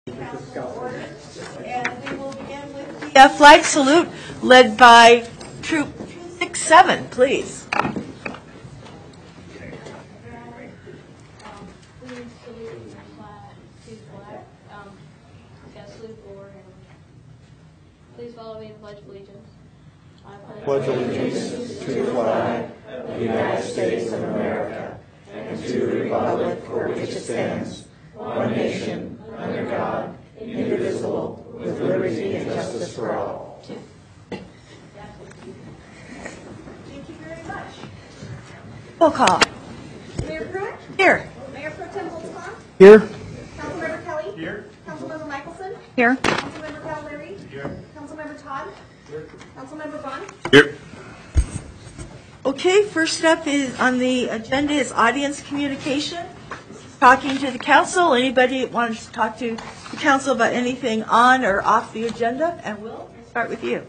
And we will begin with the flag salute led by Troop 267, please. Please follow me in Pledge of Allegiance. I pledge allegiance to the flag of the United States of America and to the republic for which it stands, one nation, under God, indivisible, with liberty and justice for all. Thank you very much. Roll call. Mayor Pruitt? Here. Mayor Pro Tem Holtzclaw? Here. Councilmember Kelly? Here. Councilmember Michelson? Here. Councilmember Cavallari? Here. Councilmember Todd? Here. Councilmember Vaughn? Here. Okay, first up is on the agenda is audience communication. Talking to the council. Anybody wants to talk to the council about anything on or off the agenda? And we'll start with you.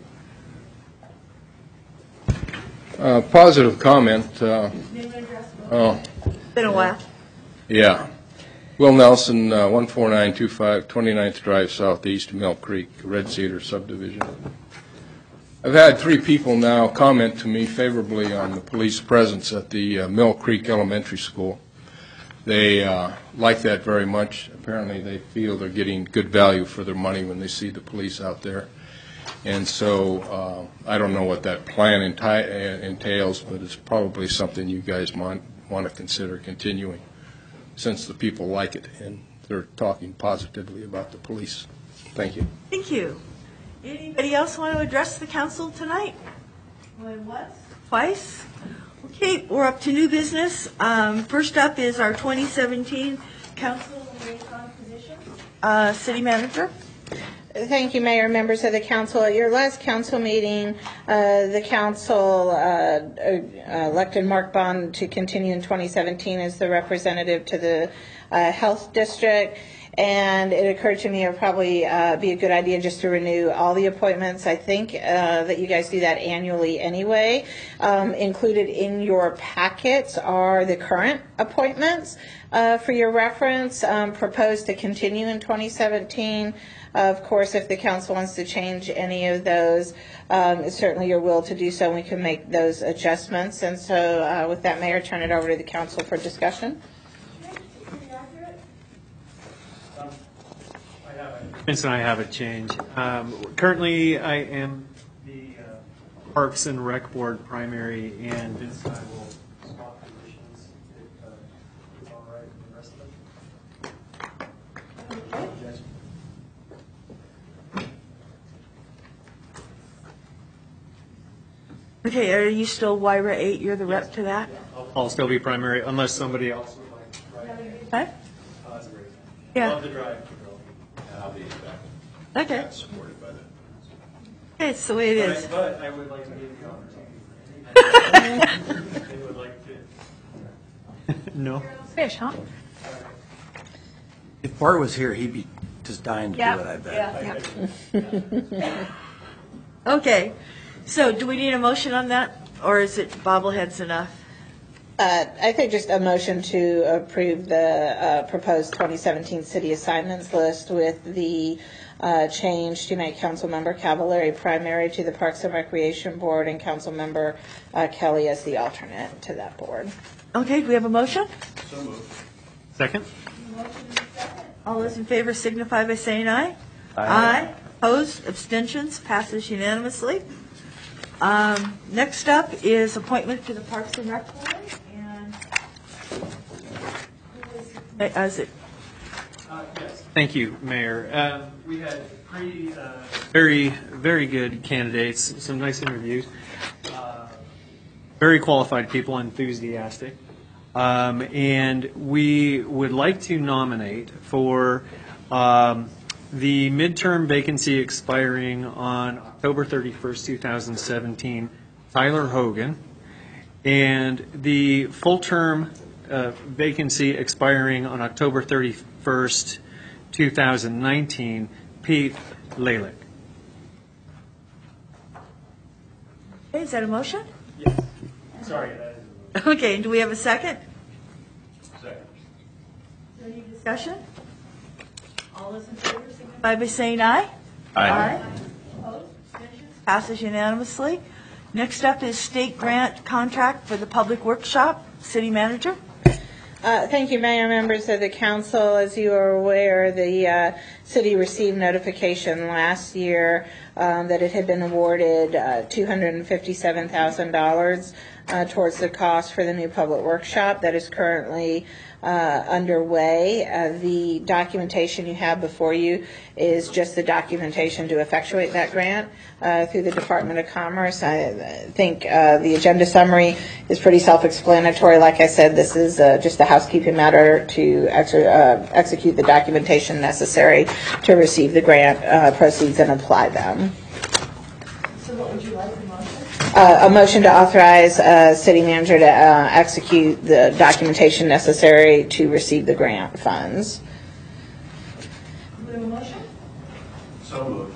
Positive comment. Oh, Been a while. yeah. Will Nelson, 14925 29th Drive Southeast, Mill Creek, Red Cedar subdivision. I've had 3 people now comment to me favorably on the police presence at the Mill Creek Elementary School. They like that very much. Apparently they feel they're getting good value for their money when they see the police out there. And so I don't know what that plan entails, but it's probably something you guys want to consider continuing, since the people like it and they're talking positively about the police. Thank you. Thank you. Anybody else want to address the council tonight? Going once? Twice? Okay, we're up to new business. First up is our 2017 council liaison position. City manager. Thank you, Mayor, members of the council. At your last council meeting, the council elected Mark Bond to continue in 2017 as the representative to the health district. And it occurred to me it would probably be a good idea just to renew all the appointments. I think that you guys do that annually anyway. Included in your packets are the current appointments for your reference, proposed to continue in 2017. Of course, if the council wants to change any of those, it's certainly your will to do so, and we can make those adjustments. And so with that, Mayor, turn it over to the council for discussion. Vince and I have a change. Currently, I am the Parks and Rec Board primary, and Vince and I will swap positions if it's all right with the rest of them. Okay, are you still YRA 8? You're the rep to that? I'll still be primary unless somebody else would like to try. Okay. Yeah. Love the drive. I'll be back. Okay. Supported by the. Okay, it's the way it is. But I would like to give the opportunity. They would like to. No. Fish, huh? If Bart was here, he'd be just dying to do it, I bet. Yeah. Okay, so do we need a motion on that, or is it bobbleheads enough? I think just a motion to approve the proposed 2017 city assignments list with the change to make Councilmember Cavallari primary to the Parks and Recreation Board and Councilmember Kelly as the alternate to that board. Okay, do we have a motion? So moved. Second? All those in favor signify by saying aye. Aye. Opposed, abstentions, passes unanimously. Next up is appointment to the Parks and Rec Board. As it. Yes. Thank you, Mayor. We had 3 very, very good candidates, some nice interviews, very qualified people, enthusiastic. And we would like to nominate for the midterm vacancy expiring on October 31st, 2017, Tyler Hogan, and the full term vacancy expiring on October 31st, 2019, Pete Lalick. Okay, is that a motion? Yes. Sorry. Okay, do we have a second? Second. Any discussion? All those in favor signify by saying aye. Aye. Opposed? Abstentions? Passes unanimously. Next up is state grant contract for the public workshop. City manager. Thank you, Mayor, members of the council. As you are aware, the city received notification last year that it had been awarded $257,000 towards the cost for the new public workshop that is currently underway. The documentation you have before you is just the documentation to effectuate that grant through the Department of Commerce. I think the agenda summary is pretty self-explanatory. Like I said, this is just a housekeeping matter to execute the documentation necessary to receive the grant proceeds and apply them. So what would you like the motion? A motion to authorize city manager to execute the documentation necessary to receive the grant funds. Do we have a motion? So moved.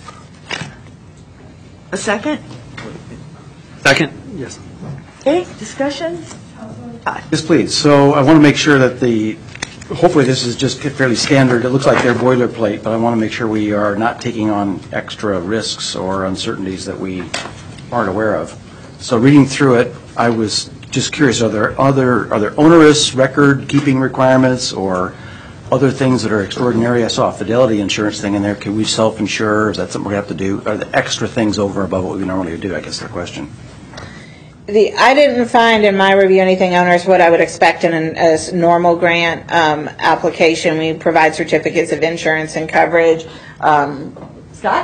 A second? Second? Yes. Okay, discussion? Todd. Yes, please. So I want to make sure that hopefully this is just fairly standard. It looks like they're boilerplate, but I want to make sure we are not taking on extra risks or uncertainties that we aren't aware of. So reading through it, I was just curious, are there onerous record-keeping requirements or other things that are extraordinary? I saw a fidelity insurance thing in there. Can we self-insure? Is that something we have to do? Are there extra things over and above what we normally do? I guess is the question. I didn't find in my review anything onerous. What I would expect in a normal grant application. We provide certificates of insurance and coverage. Scott?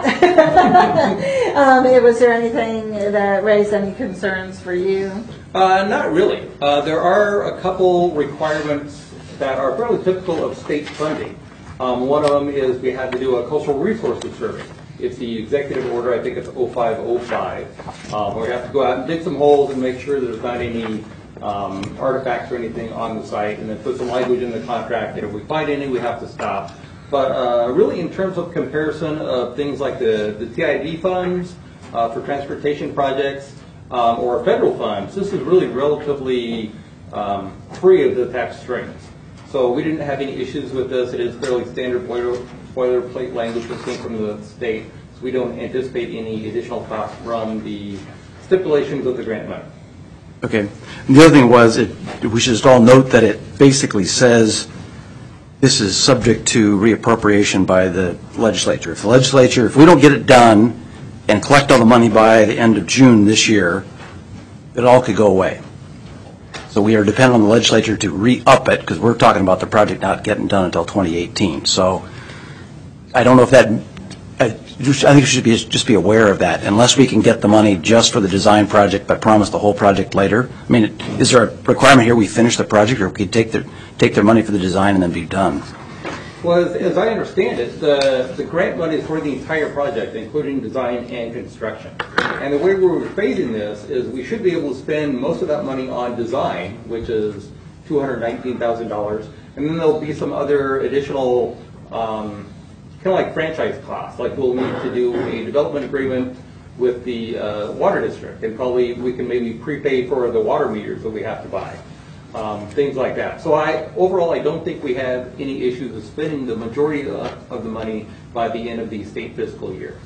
Was there anything that raised any concerns for you? Not really. There are a couple requirements that are fairly typical of state funding. One of them is we have to do a coastal resources survey. It's the executive order, I think it's 0505. We have to go out and dig some holes and make sure there's not any artifacts or anything on the site, and then put some language in the contract that if we find any, we have to stop. But really in terms of comparison of things like the TID funds for transportation projects or federal funds, this is really relatively free of the tax strings. So we didn't have any issues with this. It is fairly standard boilerplate language that came from the state. So we don't anticipate any additional costs from the stipulations of the grant money. Okay. And the other thing was, we should just all note that it basically says this is subject to reappropriation by the legislature. If we don't get it done and collect all the money by the end of June this year, it all could go away. So we are dependent on the legislature to re-up it, because we're talking about the project not getting done until 2018. So I don't know if that, I think you should just be aware of that. Unless we can get the money just for the design project, but promise the whole project later. I mean, is there a requirement here we finish the project, or we could take their money for the design and then be done? Well, as I understand it, the grant money is for the entire project, including design and construction. And the way we're phasing this is we should be able to spend most of that money on design, which is $219,000, and then there'll be some other additional kind of like franchise costs. Like we'll need to do a development agreement with the water district, and probably we can maybe prepay for the water meters that we have to buy. Things like that. So overall, I don't think we have any issues with spending the majority of the money by the end of the state fiscal year.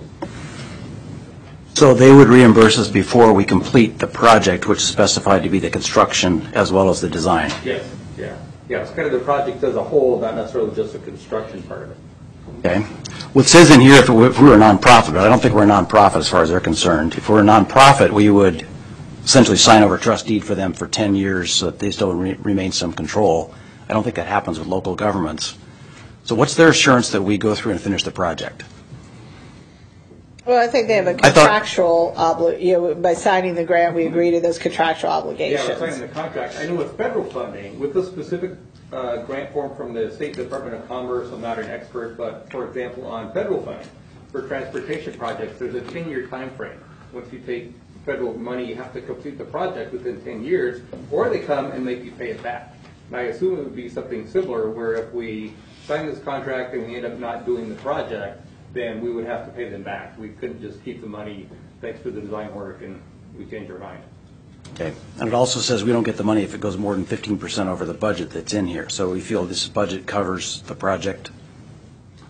So they would reimburse us before we complete the project, which is specified to be the construction as well as the design. Yes, yeah. It's kind of the project as a whole, not necessarily just the construction part of it. Okay. Well, it says in here if we were a nonprofit, but I don't think we're a nonprofit as far as they're concerned. If we're a nonprofit, we would essentially sign over a trust deed for them for 10 years so that they still remain some control. I don't think that happens with local governments. So what's their assurance that we go through and finish the project? Well, I think they have a contractual obligation. By signing the grant, we agree to those contractual obligations. Yeah, we're signing the contract. I know with federal funding, with the specific grant form from the State Department of Commerce, I'm not an expert, but for example, on federal funding for transportation projects, there's a 10-year time frame. Once you take federal money, you have to complete the project within 10 years, or they come and make you pay it back. And I assume it would be something similar, where if we sign this contract and we end up not doing the project, then we would have to pay them back. We couldn't just keep the money thanks to the design work and we change our mind. Okay. And it also says we don't get the money if it goes more than 15% over the budget that's in here. So we feel this budget covers the project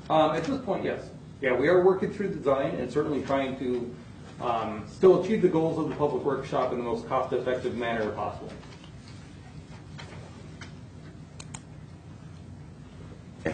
At this point, yes. Yeah, we are working through the design and certainly trying to still achieve the goals of the public workshop in the most cost-effective manner possible. Okay.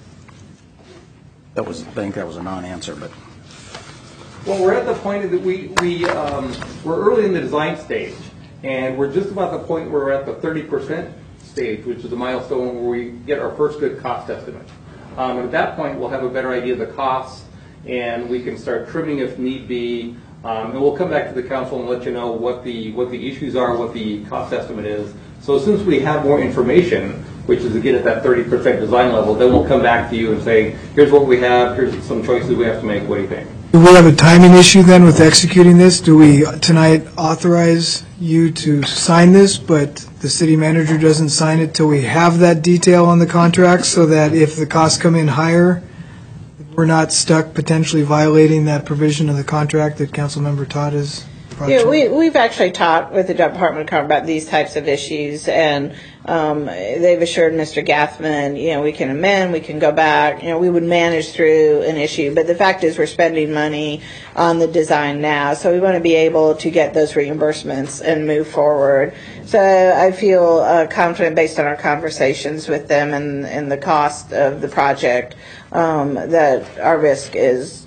I think that was a non-answer, but. Well, we're at the point that we're early in the design stage, and we're just about the point where we're at the 30% stage, which is a milestone where we get our first good cost estimate. And at that point, we'll have a better idea of the costs, and we can start trimming if need be. And we'll come back to the council and let you know what the issues are, what the cost estimate is. So as soon as we have more information, which is to get at that 30% design level, then we'll come back to you and say, here's what we have, here's some choices we have to make, what do you think? Do we have a timing issue then with executing this? Do we tonight authorize you to sign this, but the city manager doesn't sign it till we have that detail on the contract, so that if the costs come in higher, we're not stuck potentially violating that provision of the contract that Councilmember Todd has brought Yeah, to? we've actually talked with the Department of Commerce about these types of issues, and they've assured Mr. Gathman, we can amend, we can go back, we would manage through an issue. But the fact is, we're spending money on the design now, so we want to be able to get those reimbursements and move forward. So I feel confident, based on our conversations with them and the cost of the project, that our risk is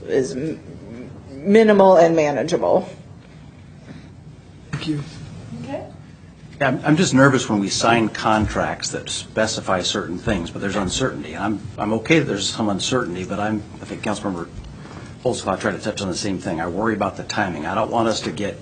minimal and manageable. Thank you. Okay. Yeah, I'm just nervous when we sign contracts that specify certain things, but there's uncertainty. I'm okay that there's some uncertainty, but I think Councilmember Holzclaw tried to touch on the same thing. I worry about the timing. I don't want us to get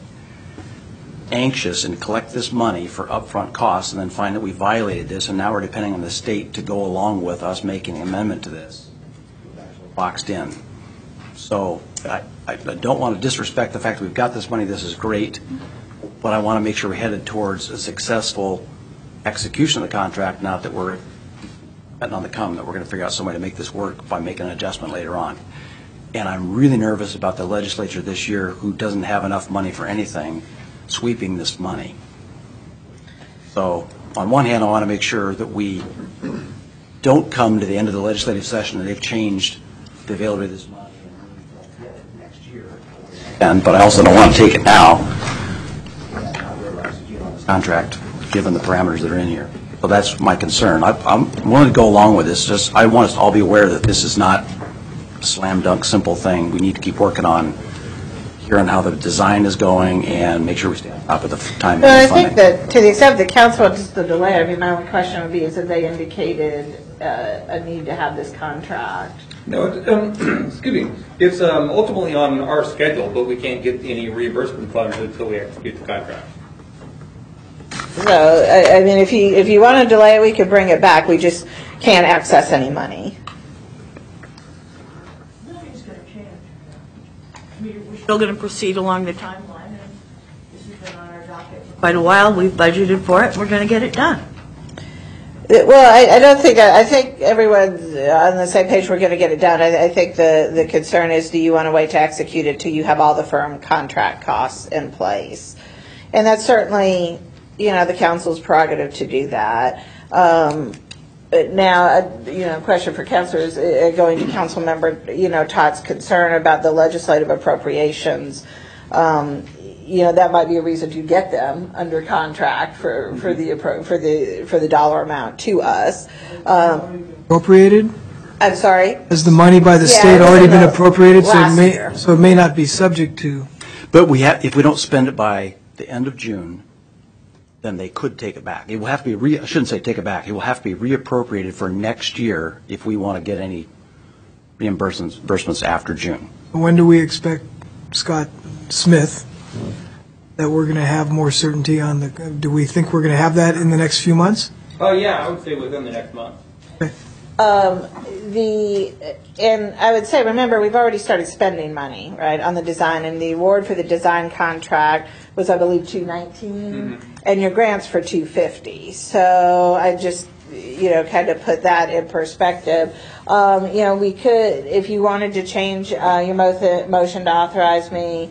anxious and collect this money for upfront costs and then find that we violated this, and now we're depending on the state to go along with us making an amendment to this. Boxed in. So I don't want to disrespect the fact that we've got this money. This is great. But I want to make sure we're headed towards a successful execution of the contract, not that we're betting on the come, that we're going to figure out some way to make this work by making an adjustment later on. And I'm really nervous about the legislature this year, who doesn't have enough money for anything, sweeping this money. So on one hand, I want to make sure that we don't come to the end of the legislative session and they've changed the availability of this money next year. But I also don't want to take it now. Contract, given the parameters that are in here. So that's my concern. I'm willing to go along with this. Just I want us to all be aware that this is not a slam dunk simple thing. We need to keep working on hearing how the design is going and make sure we stay on top of the timing. Well, I think that to the extent the council wants the delay, my only question would be, is that they indicated a need to have this contract. No, excuse me. It's ultimately on our schedule, but we can't get any reimbursement funds until we execute the contract. So, if you want to delay it, we could bring it back. We just can't access any money. Nothing's going to change. We're still going to proceed along the timeline, and this has been on our docket for quite a while. We've budgeted for it. We're going to get it done. Well, I don't think, I think everyone's on the same page. We're going to get it done. I think the concern is, do you want to wait to execute it till you have all the firm contract costs in place? And that's certainly, the council's prerogative to do that. Now, question for council is going to council member, Todd's concern about the legislative appropriations. That might be a reason to get them under contract for the dollar amount to us. Appropriated? I'm sorry? Has the money by the state it was already in been the appropriated? last year. So it may not be subject to. But if we don't spend it by the end of June, then they could take it back. It will have to be, I shouldn't say take it back, it will have to be reappropriated for next year if we want to get any reimbursements after June. When do we expect, Scott Smith, that we're going to have more certainty on do we think we're going to have that in the next few months? Oh, yeah, I would say within the next month. Okay. And I would say, remember, we've already started spending money, right, on the design, and the award for the design contract was, I believe, $219, and your grant's for $250. So I just, kind of put that in perspective. We could, if you wanted to change your motion to authorize me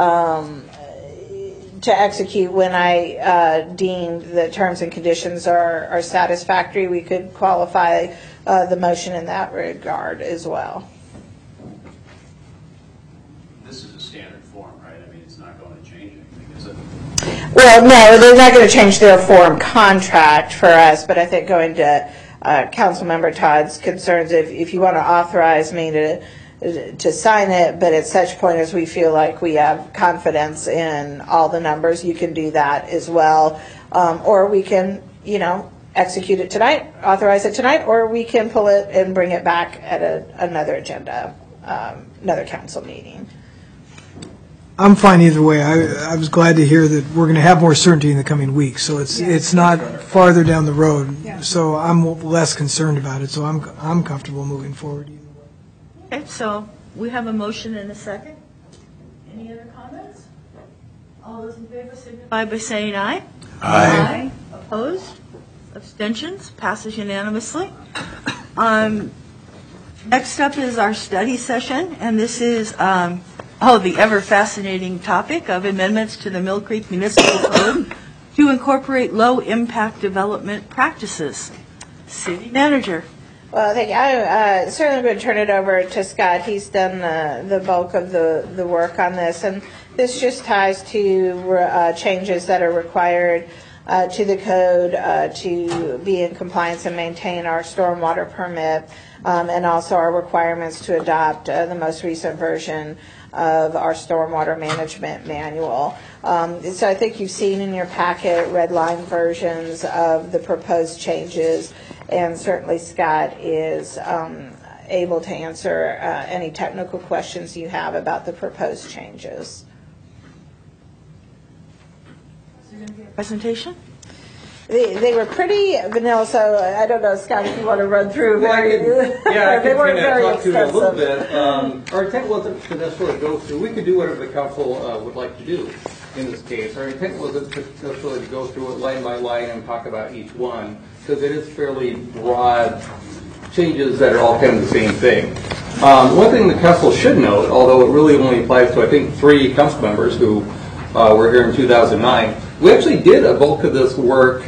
to execute when I deem the terms and conditions are satisfactory, we could qualify the motion in that regard as well. This is a standard form, right? I mean, it's not going to change anything, is it? Well, no, they're not going to change their form contract for us, but I think going to Councilmember Todd's concerns, if you want to authorize me to sign it, but at such point as we feel like we have confidence in all the numbers, you can do that as well. Or we can, execute it tonight, authorize it tonight, or we can pull it and bring it back at another agenda, another council meeting. I'm fine either way. I was glad to hear that we're going to have more certainty in the coming weeks, so it's not farther down the road. So I'm less concerned about it, so I'm comfortable moving forward either way. Okay, so we have a motion and a second. Any other comments? All those in favor signify by saying aye. Aye. Opposed? Abstentions? Passes unanimously. Next up is our study session, and this is the ever fascinating topic of amendments to the Mill Creek Municipal Code to incorporate low-impact development practices. City Manager. Well, thank you. I certainly going to turn it over to Scott. He's done the bulk of the work on this, and this just ties to changes that are required to the code to be in compliance and maintain our stormwater permit, and also our requirements to adopt the most recent version of our stormwater management manual. So I think you've seen in your packet red line versions of the proposed changes, and certainly Scott is able to answer any technical questions you have about the proposed changes. Presentation? They were pretty vanilla, so I don't know, Scott, if you want to run through. I They weren't very talk to you a little extensive. bit. Our intent wasn't to necessarily go through, we could do whatever the council would like to do in this case. Our intent wasn't to necessarily go through it line by line and talk about each one, because it is fairly broad changes that are all kind of the same thing. One thing the council should note, although it really only applies to, I think, 3 council members who were here in 2009, we actually did a bulk of this work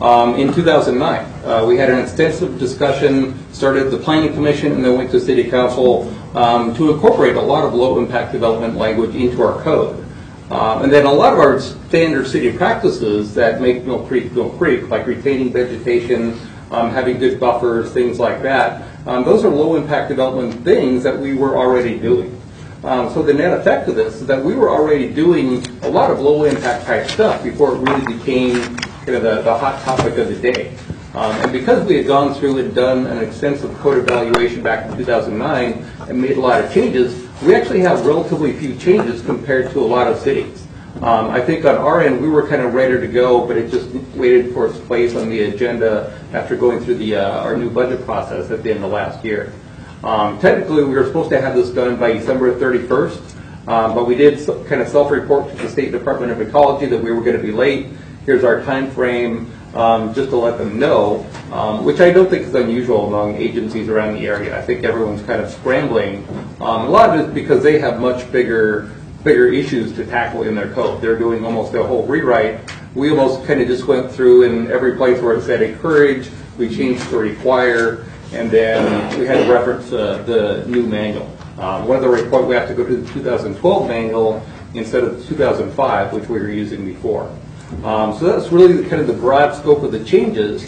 in 2009. We had an extensive discussion, started the Planning Commission, and then went to City Council to incorporate a lot of low-impact development language into our code. And then a lot of our standard city practices that make Mill Creek, like retaining vegetation, having good buffers, things like that, those are low-impact development things that we were already doing. So the net effect of this is that we were already doing a lot of low-impact type stuff before it really became kind of the hot topic of the day. And because we had gone through and done an extensive code evaluation back in 2009 and made a lot of changes, we actually have relatively few changes compared to a lot of cities. I think on our end, we were kind of ready to go, but it just waited for its place on the agenda after going through our new budget process at the end of last year. Technically, we were supposed to have this done by December 31st, but we did kind of self-report to the State Department of Ecology that we were going to be late. Here's our time frame, just to let them know, which I don't think is unusual among agencies around the area. I think everyone's kind of scrambling. A lot of it is because they have much bigger issues to tackle in their code. They're doing almost a whole rewrite. We almost kind of just went through in every place where it said encourage, we changed to require, and then we had to reference the new manual. One of the reports, we have to go to the 2012 manual instead of the 2005, which we were using before. So that's really kind of the broad scope of the changes.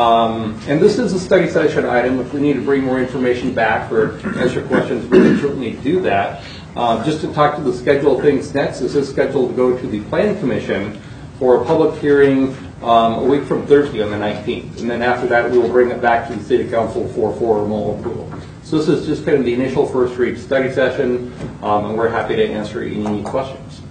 And this is a study session item. If we need to bring more information back or answer questions, we can certainly do that. Just to talk to the schedule of things next, this is scheduled to go to the Planning Commission for a public hearing a week from Thursday on the 19th. And then after that, we will bring it back to the City Council for formal approval. So this is just kind of the initial first read study session, and we're happy to answer any questions.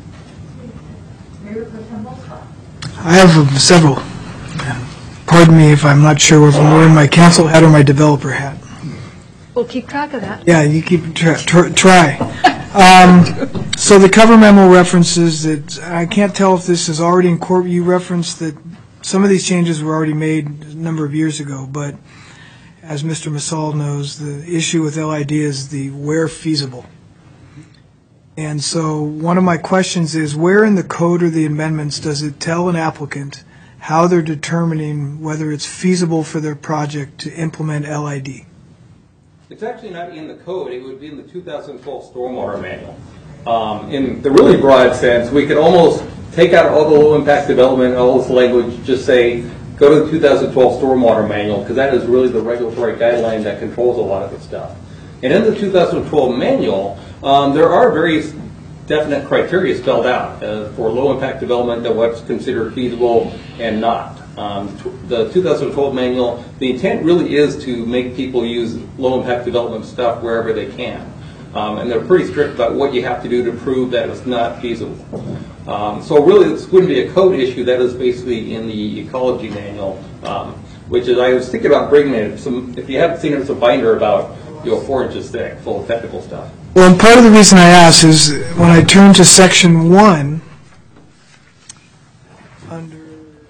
I have several. Pardon me if I'm not sure if I'm wearing my council hat or my developer hat. We'll keep track of that. Yeah, you keep try. So the cover memo references that, I can't tell if this is already incorporated. You referenced that some of these changes were already made a number of years ago, but as Mr. Massal knows, the issue with LID is the where feasible. And so one of my questions is, where in the code or the amendments does it tell an applicant how they're determining whether it's feasible for their project to implement LID. It's actually not in the code. It would be in the 2012 stormwater manual. In the really broad sense, we could almost take out all the low-impact development, all this language, just say, go to the 2012 stormwater manual, because that is really the regulatory guideline that controls a lot of the stuff. And in the 2012 manual, there are various definite criteria spelled out for low-impact development and what's considered feasible and not. The 2012 manual, the intent really is to make people use low-impact development stuff wherever they can. And they're pretty strict about what you have to do to prove that it's not feasible. So really, this wouldn't be a code issue. That is basically in the ecology manual, which is, I was thinking about bringing in some, if you haven't seen it, it's a binder about 4 inches thick, full of technical stuff. Well, and part of the reason I ask is when I turn to section 1, under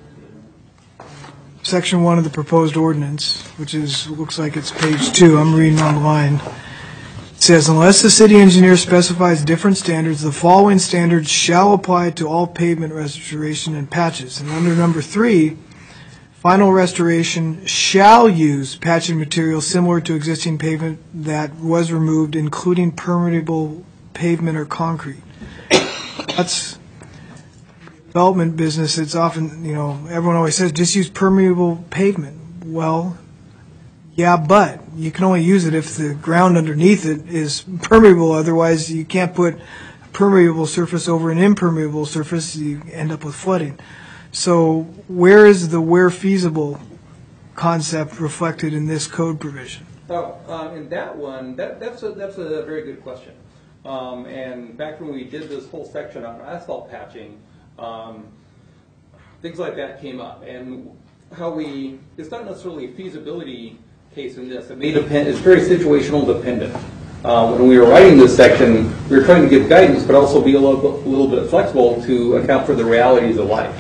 section 1 of the proposed ordinance, which is, looks like it's page 2, I'm reading online. It says, unless the city engineer specifies different standards, the following standards shall apply to all pavement restoration and patches. And under number 3, final restoration shall use patching material similar to existing pavement that was removed, including permeable pavement or concrete. That's development business. It's often, everyone always says, just use permeable pavement. Well, yeah, but you can only use it if the ground underneath it is permeable. Otherwise, you can't put a permeable surface over an impermeable surface. You end up with flooding. So where is the where feasible concept reflected in this code provision? Oh, in that one, that's a very good question. And back when we did this whole section on asphalt patching, things like that came up. And it's not necessarily a feasibility case in this. It may depend, it's very situational dependent. When we were writing this section, we were trying to give guidance, but also be a little bit flexible to account for the realities of life.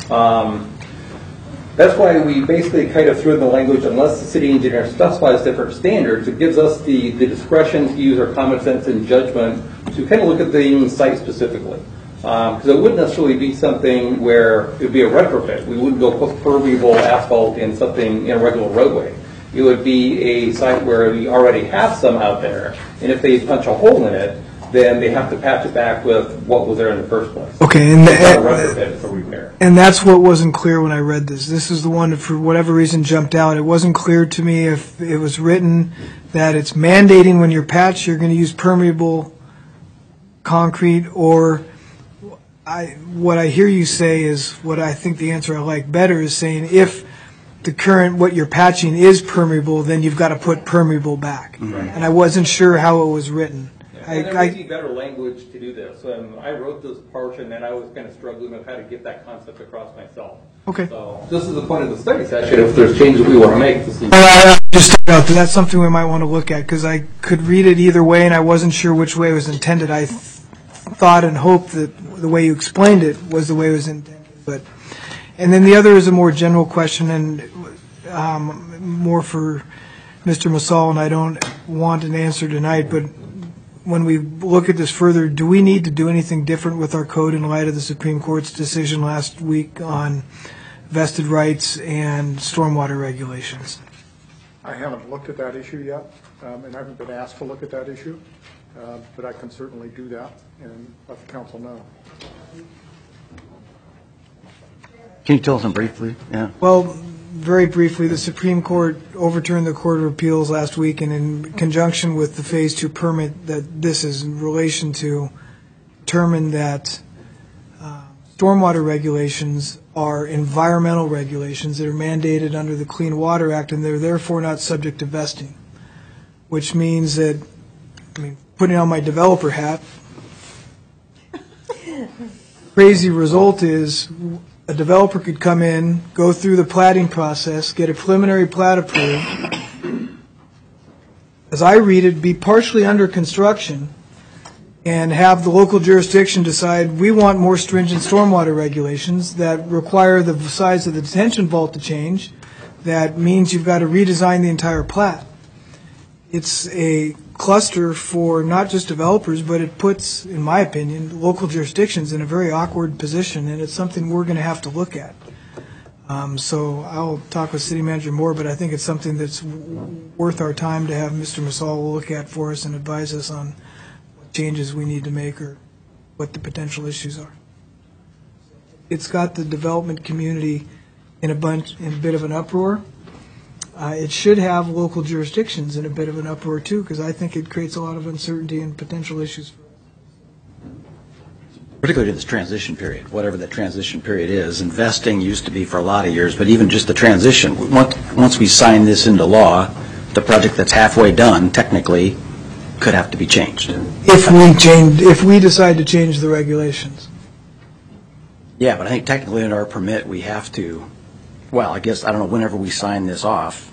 That's why we basically kind of threw in the language, unless the city engineer specifies different standards, it gives us the discretion to use our common sense and judgment to kind of look at things site-specifically. Because it wouldn't necessarily be something where it would be a retrofit. We wouldn't go put permeable asphalt in something in a regular roadway. It would be a site where we already have some out there, and if they punch a hole in it, then they have to patch it back with what was there in the first place. Okay, repair. And that's what wasn't clear when I read this. This is the one that, for whatever reason, jumped out. It wasn't clear to me if it was written that it's mandating when you're patched, you're going to use permeable concrete, or what I hear you say is what I think the answer I like better is saying if the current, what you're patching is permeable, then you've got to put permeable back. Right. And I wasn't sure how it was written. And there may be better language to do this. I wrote this portion, and I was kind of struggling with how to get that concept across myself. Okay. So this is the point of the study session. If there's changes we want to make, this is. That's something we might want to look at, because I could read it either way, and I wasn't sure which way it was intended. I thought and hoped that the way you explained it was the way it was intended. And then the other is a more general question, and more for Mr. Masal, and I don't want an answer tonight, but when we look at this further, do we need to do anything different with our code in light of the Supreme Court's decision last week on vested rights and stormwater regulations? I haven't looked at that issue yet, and I haven't been asked to look at that issue, but I can certainly do that and let the council know. Can you tell us briefly? Yeah. Well, very briefly, the Supreme Court overturned the Court of Appeals last week, and in conjunction with the Phase 2 permit that this is in relation to, determined that stormwater regulations are environmental regulations that are mandated under the Clean Water Act, and they're therefore not subject to vesting, which means that, putting on my developer hat, crazy result is a developer could come in, go through the platting process, get a preliminary plat approved, as I read it, be partially under construction, and have the local jurisdiction decide, we want more stringent stormwater regulations that require the size of the detention vault to change. That means you've got to redesign the entire plat. It's a cluster for not just developers, but it puts, in my opinion, local jurisdictions in a very awkward position, and it's something we're going to have to look at. So I'll talk with City Manager Moore, but I think it's something that's worth our time to have Mr. Masal look at for us and advise us on what changes we need to make or what the potential issues are. It's got the development community in a bit of an uproar. It should have local jurisdictions in a bit of an uproar too, because I think it creates a lot of uncertainty and potential issues. Particularly in this transition period, whatever that transition period is. Investing used to be for a lot of years, but even just the transition, once we sign this into law, the project that's halfway done technically could have to be changed. If we decide to change the regulations. Yeah, but I think technically in our permit, we have to, well, I guess, I don't know, whenever we sign this off.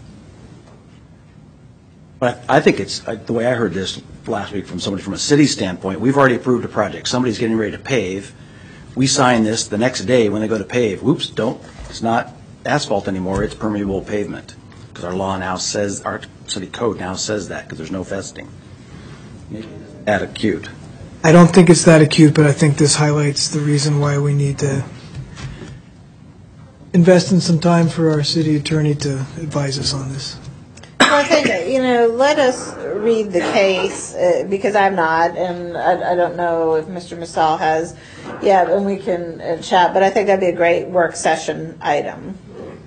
But I think it's, the way I heard this last week from somebody from a city standpoint, we've already approved a project. Somebody's getting ready to pave. We sign this the next day when they go to pave. Whoops, it's not asphalt anymore, it's permeable pavement. Because our law now says, our city code now says that, because there's no vesting. That acute. I don't think it's that acute, but I think this highlights the reason why we need to invest in some time for our city attorney to advise us on this. Well, I think, let us read the case, because I'm not, and I don't know if Mr. Masal has yet, and we can chat, but I think that'd be a great work session item.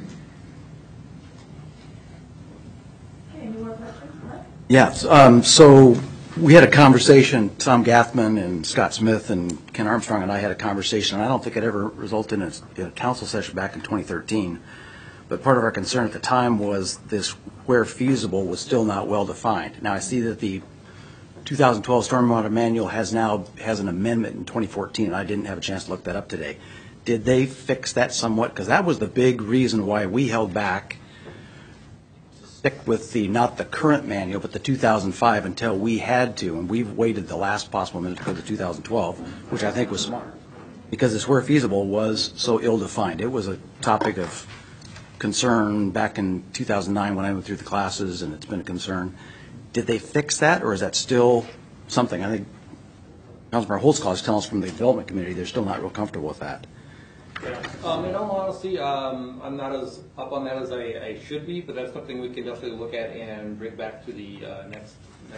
Any more questions? Yeah, so we had a conversation, Tom Gathman and Scott Smith and Ken Armstrong and I had a conversation, and I don't think it ever resulted in a council session back in 2013. But part of our concern at the time was this where feasible was still not well defined. Now I see that the 2012 Stormwater Manual has an amendment in 2014, and I didn't have a chance to look that up today. Did they fix that somewhat? Because that was the big reason why we held back to stick with not the current manual, but the 2005 until we had to, and we've waited the last possible minute for the 2012, which I think was smart, because this where feasible was so ill-defined. It was a topic of concern back in 2009 when I went through the classes, and it's been a concern. Did they fix that, or is that still something? I think Councilmember Holtzclaw is telling us from the development community they're still not real comfortable with that. Yeah. In all honesty, I'm not as up on that as I should be, but that's something we can definitely look at and bring back to the next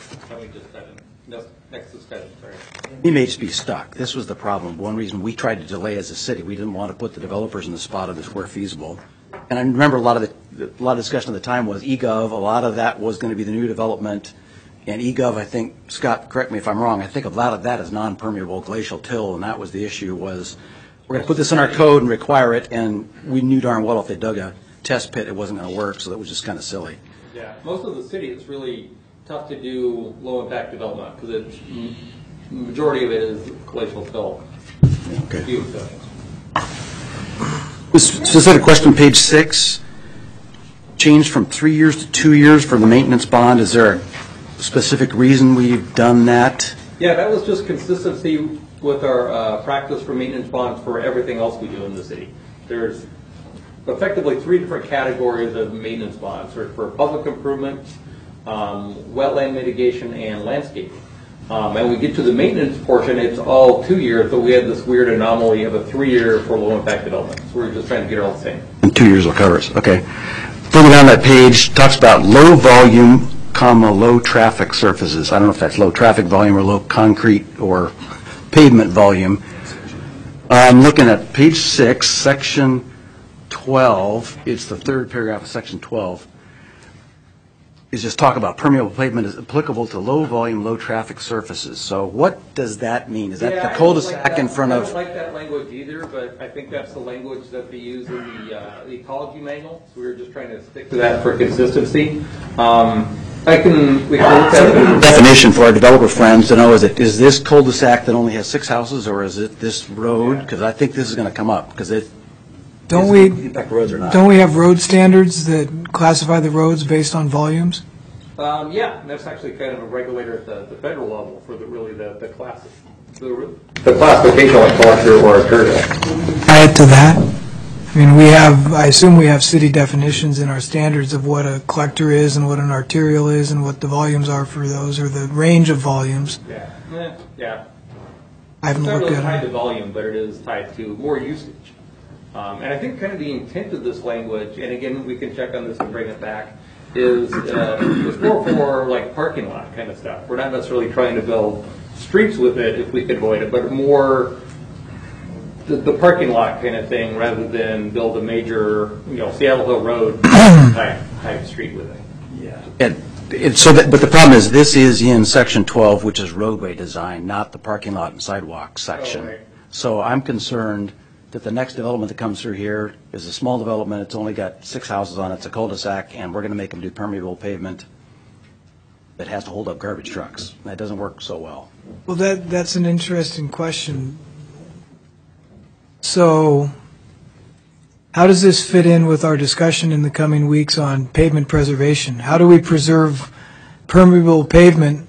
discussion. Sorry. We may just be stuck. This was the problem. One reason we tried to delay as a city, we didn't want to put the developers in the spot of this where feasible. And I remember a lot of discussion at the time was eGov. A lot of that was going to be the new development. And eGov, I think, Scott, correct me if I'm wrong, I think a lot of that is non-permeable glacial till, and that was the issue was we're going to put this in our code and require it, and we knew darn well if they dug a test pit, it wasn't going to work, so that was just kind of silly. Yeah, most of the city, it's really tough to do low-impact development because the majority of it is glacial till. Okay. Few exceptions. Specific question, page 6, changed from 3 years to 2 years for the maintenance bond. Is there a specific reason we've done that? Yeah, that was just consistency with our practice for maintenance bonds for everything else we do in the city. There's effectively 3 different categories of maintenance bonds for public improvement, wetland mitigation, and landscaping. And we get to the maintenance portion, it's all 2 years, but we had this weird anomaly of a 3-year for low-impact development. So we're just trying to get it all the same. And 2 years will cover us. Okay. Further down that page, talks about low volume, low traffic surfaces. I don't know if that's low traffic volume or low concrete or pavement volume. I'm looking at page 6, section 12. It's the third paragraph of section 12. Is just talk about permeable pavement is applicable to low volume, low traffic surfaces. So what does that mean? Is that the cul-de-sac in front of? I don't like that language either, but I think that's the language that they use in the ecology manual. So we were just trying to stick to that for consistency. We can look at definition for our developer friends to know, is this cul-de-sac that only has 6 houses, or is it this road? Because I think this is going to come up, because don't we have road standards that classify the roads based on volumes? Yeah, and that's actually kind of a regulator at the federal level for the classification like collector or a curve. Add to that, I mean, I assume we have city definitions in our standards of what a collector is and what an arterial is and what the volumes are for those, or the range of volumes. Yeah. I haven't looked at it. It's not really tied to volume, but it is tied to more usage. And I think kind of the intent of this language, and again, we can check on this and bring it back, is more for like parking lot kind of stuff. We're not necessarily trying to build streets with it if we can avoid it, but more the parking lot kind of thing rather than build a major, Seattle Hill Road type street with it. Yeah. But the problem is, this is in Section 12, which is roadway design, not the parking lot and sidewalk section. right. So I'm concerned that the next development that comes through here is a small development. It's only got 6 houses on it. It's a cul-de-sac, and we're going to make them do permeable pavement that has to hold up garbage trucks. That doesn't work so well. Well, that's an interesting question. So how does this fit in with our discussion in the coming weeks on pavement preservation? How do we preserve permeable pavement?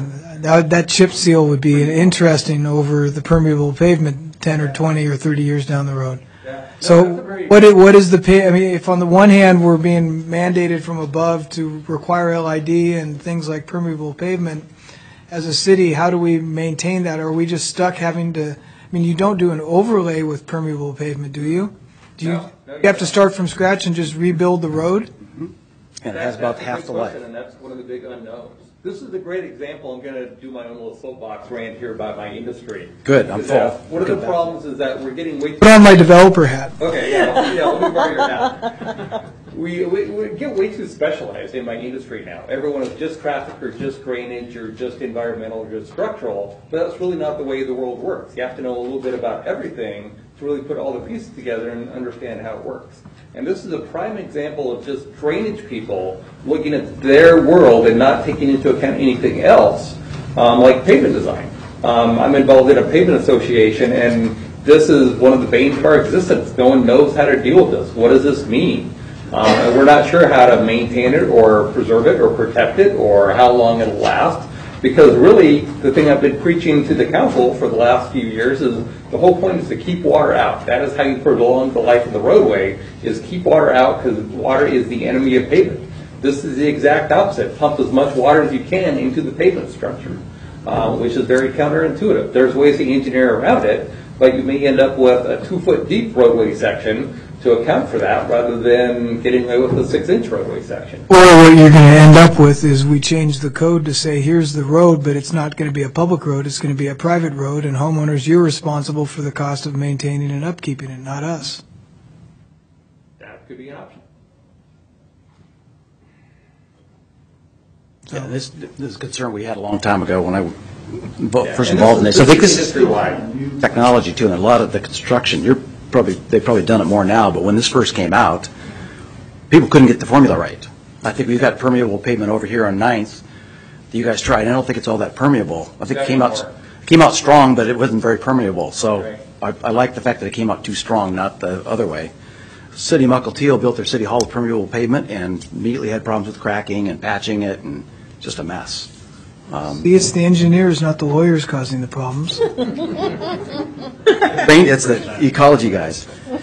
That chip seal would be interesting over the permeable pavement 10 or 20 or 30 years down the road. So what is the I mean, if on the one hand we're being mandated from above to require LID and things like permeable pavement, as a city, how do we maintain that? Are we just stuck having to, I mean, you don't do an overlay with permeable pavement, do you? Do you have to start from scratch and just rebuild the road? And it has about half the life. And that's one of the big unknowns. This is a great example. I'm going to do my own little soapbox rant here about my industry. Good, I'm full. One of the problems is that we're getting way too... Put on my developer hat. Okay, let me borrow your hat. We get way too specialized in my industry now. Everyone is just traffic or just drainage or just environmental or just structural, but that's really not the way the world works. You have to know a little bit about everything to really put all the pieces together and understand how it works. And this is a prime example of just drainage people looking at their world and not taking into account anything else, like pavement design. I'm involved in a pavement association, and this is one of the banes of our existence. No one knows how to deal with this. What does this mean? And we're not sure how to maintain it or preserve it or protect it or how long it'll last. Because really, the thing I've been preaching to the council for the last few years is the whole point is to keep water out. That is how you prolong the life of the roadway, is keep water out, because water is the enemy of pavement. This is the exact opposite. Pump as much water as you can into the pavement structure, which is very counterintuitive. There's ways to engineer around it, but you may end up with a 2-foot deep roadway section to account for that, rather than getting away with a 6-inch roadway section. Or what you're going to end up with is we change the code to say, here's the road, but it's not going to be a public road, it's going to be a private road, and homeowners, you're responsible for the cost of maintaining and upkeeping it, not us. That could be an option. Yeah, this is a concern we had a long time ago when I first involved in this. I think this is technology too, and a lot of the construction, they've probably done it more now, but when this first came out, people couldn't get the formula right. I think we've got permeable pavement over here on 9th that you guys tried. I don't think it's all that permeable. I think it came out strong, but it wasn't very permeable. So I like the fact that it came out too strong, not the other way. City of Mukilteo built their city hall with permeable pavement and immediately had problems with cracking and patching it, and just a mess. See, it's the engineers, not the lawyers, causing the problems. It's the ecology guys.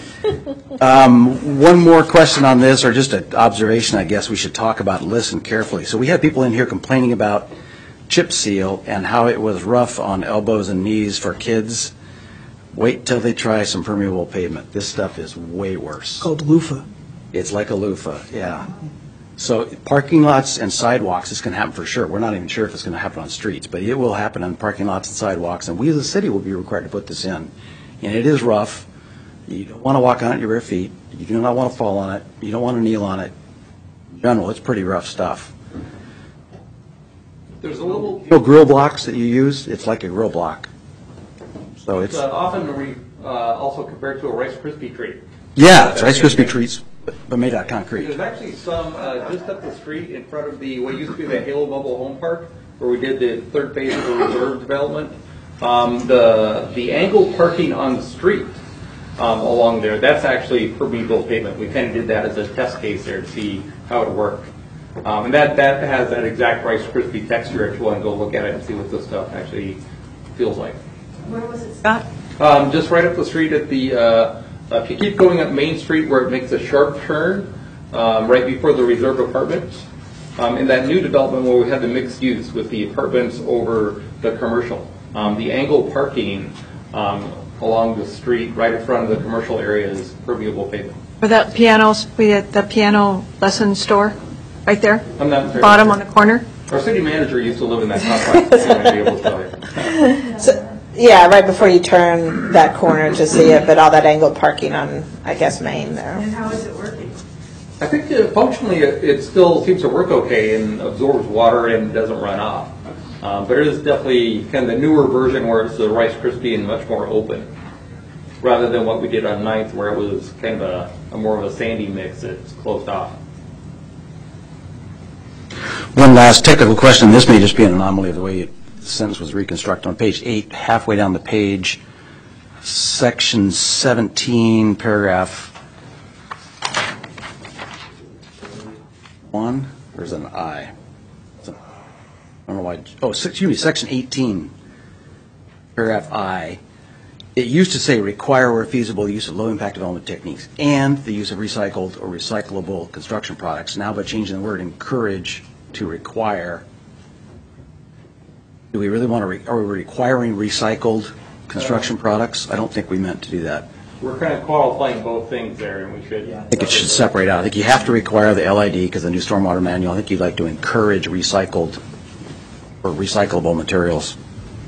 One more question on this, or just an observation I guess we should talk about and listen carefully. So we had people in here complaining about chip seal and how it was rough on elbows and knees for kids. Wait till they try some permeable pavement. This stuff is way worse. It's called loofah. It's like a loofah, yeah. So parking lots and sidewalks, this can happen for sure. We're not even sure if it's going to happen on streets, but it will happen on parking lots and sidewalks, and we as a city will be required to put this in. And it is rough. You don't want to walk on it in your bare feet. You do not want to fall on it. You don't want to kneel on it. In general, it's pretty rough stuff. There's a little... grill blocks that you use, it's like a grill block. So it's often also compared to a Rice Krispie treat. Yeah, it's Rice Krispie treats, but made out of concrete. There's actually some just up the street in front of what used to be the Halo Mobile Home Park, where we did the third phase of the reserve development. The angle parking on the street along there, that's actually permeable pavement. We kind of did that as a test case there to see how it worked. And that has that exact Rice Krispie texture if you want to go look at it and see what this stuff actually feels like. Where was it, Scott? Just right up the street at the, if you keep going up Main Street where it makes a sharp turn, right before the reserve apartments, in that new development where we have the mixed use with the apartments over the commercial. The angle parking along the street, right in front of the commercial area, is permeable pavement. For that the piano lesson store, right there? I'm not very Bottom sure. on the corner? Our city manager used to live in that complex, so I'd be able to tell you. So, yeah, right before you turn that corner to see it, but all that angled parking on, I guess, Main there. And how is it working? I think functionally it still seems to work okay and absorbs water and doesn't run off. But it is definitely kind of the newer version where it's the Rice Krispie and much more open, rather than what we did on 9th where it was kind of a more of a sandy mix that's closed off. One last technical question. This may just be an anomaly of the way the sentence was reconstructed. On page 8, halfway down the page, section 17, paragraph 1, there's an I. I don't know why. Oh, excuse me, section 18, paragraph I. It used to say require where feasible the use of low-impact development techniques and the use of recycled or recyclable construction products. Now by changing the word encourage to require, do we really want to, are we requiring recycled construction products? I don't think we meant to do that. We're kind of qualifying both things there, and we should. I think it should separate out. I think you have to require the LID because the new stormwater manual, I think you'd like to encourage recycled or recyclable materials.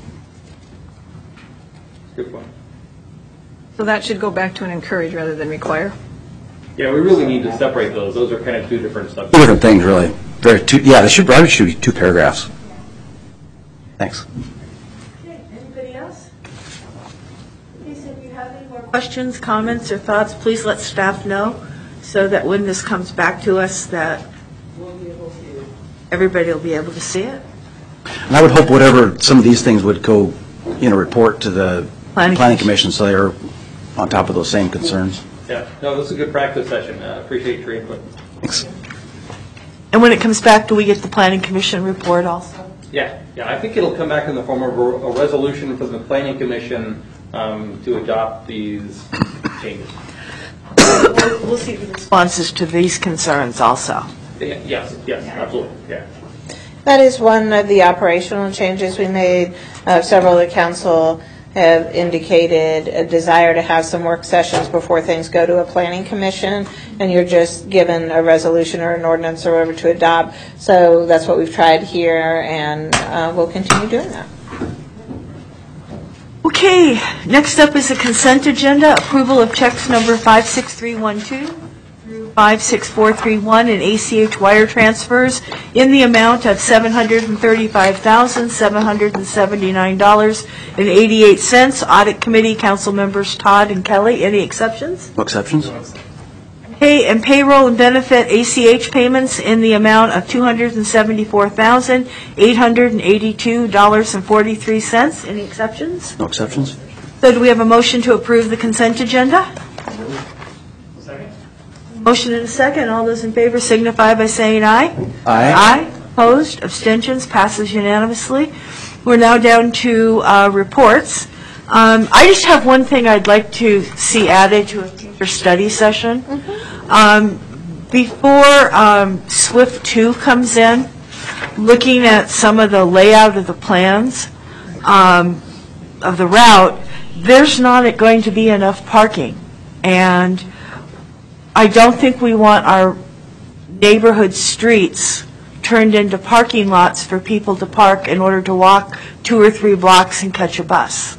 Good point. So that should go back to an encourage rather than require? Yeah, we really need to separate those. Those are kind of two different subjects. Two different things, really. They should be 2 paragraphs. Thanks. Okay, anybody else? Okay, so if you have any more questions, comments, or thoughts, please let staff know so that when this comes back to us that everybody will be able to see it. And I would hope whatever, some of these things would go in a report to the Planning Commission so they're on top of those same concerns. Yeah, no, this is a good practice session. Appreciate your input. Thanks. And when it comes back, do we get the Planning Commission report also? Yeah, I think it'll come back in the form of a resolution from the Planning Commission to adopt these changes. We'll see the responses to these concerns also. Yes, absolutely, yeah. That is one of the operational changes we made. Several of the council have indicated a desire to have some work sessions before things go to a planning commission, and you're just given a resolution or an ordinance or whatever to adopt. So that's what we've tried here, and we'll continue doing that. Okay, next up is the consent agenda, approval of checks number 56312 through 56431 and ACH wire transfers in the amount of $735,779.88. Audit Committee, Council members Todd and Kelly. Any exceptions? No exceptions? Okay, and payroll and benefit ACH payments in the amount of $274,882.43. Any exceptions? No exceptions? So do we have a motion to approve the consent agenda? Second? Motion and a second. All those in favor signify by saying aye. Aye. Aye. Opposed? Abstentions? Passes unanimously. We're now down to reports. I just have one thing I'd like to see added to a future study session. Before SWIFT 2 comes in, looking at some of the layout of the plans of the route, there's not going to be enough parking. And I don't think we want our neighborhood streets turned into parking lots for people to park in order to walk 2 or 3 blocks and catch a bus.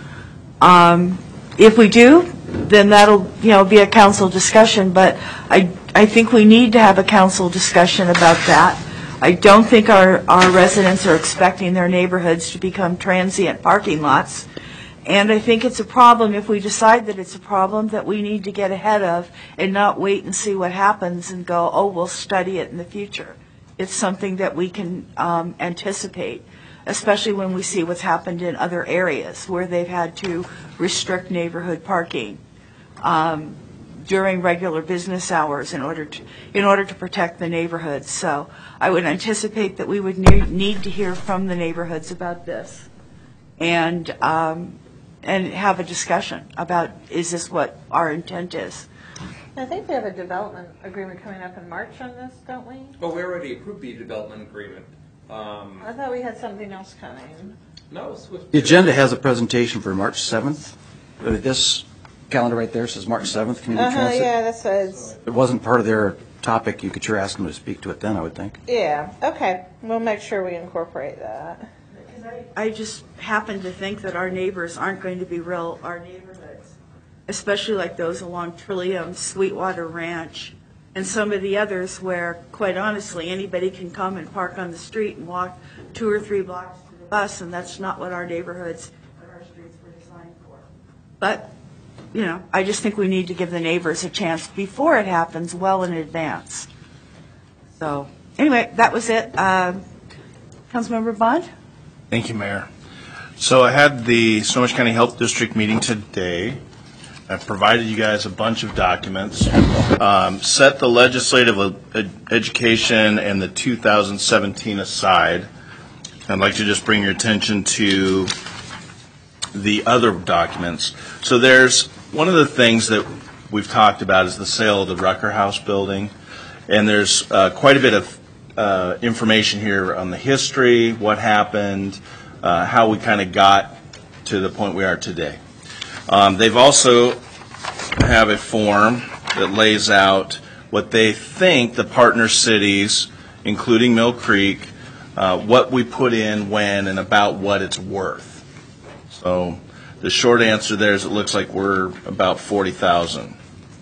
If we do, then that'll, be a council discussion, but I think we need to have a council discussion about that. I don't think our residents are expecting their neighborhoods to become transient parking lots. And I think it's a problem, if we decide that it's a problem, that we need to get ahead of and not wait and see what happens and go, oh, we'll study it in the future. It's something that we can anticipate, especially when we see what's happened in other areas where they've had to restrict neighborhood parking during regular business hours in order to protect the neighborhoods. So I would anticipate that we would need to hear from the neighborhoods about this and have a discussion about, is this what our intent is? I think we have a development agreement coming up in March on this, don't we? Oh, we already approved the development agreement. I thought we had something else coming. No, The agenda has a presentation for March 7th. This calendar right there says March 7th, Community Transit. Yeah, that's what it's, It wasn't part of their topic. You could sure ask them to speak to it then, I would think. yeah, okay. We'll make sure we incorporate that. I just happen to think that our neighbors aren't going to be our neighborhoods, especially like those along Trillium, Sweetwater Ranch, and some of the others where, quite honestly, anybody can come and park on the street and walk 2 or 3 blocks to the bus, and that's not what our neighborhoods or our streets were designed for. But, I just think we need to give the neighbors a chance before it happens, well in advance. So, anyway, that was it. Councilmember Bond? Thank you, Mayor. So I had the Snohomish County Health District meeting today. I provided you guys a bunch of documents. Set the legislative education and the 2017 aside. I'd like to just bring your attention to the other documents. So there's one of the things that we've talked about is the sale of the Rucker House building. And there's quite a bit of information here on the history, what happened, how we kind of got to the point we are today. They've also have a form that lays out what they think the partner cities, including Mill Creek, what we put in, when, and about what it's worth. So the short answer there is it looks like we're about 40,000.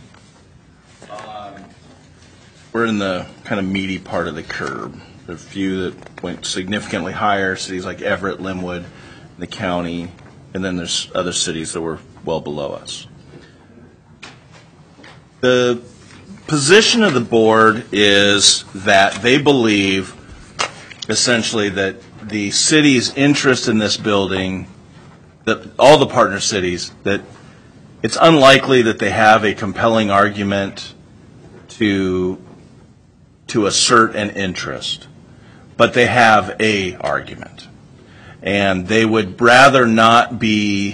We're in the kind of meaty part of the curve. There are a few that went significantly higher, cities like Everett, Linwood, the county, and then there's other cities that were well below us. The position of the board is that they believe essentially that the city's interest in this building, that all the partner cities, that it's unlikely that they have a compelling argument to assert an interest, but they have a argument. And they would rather not be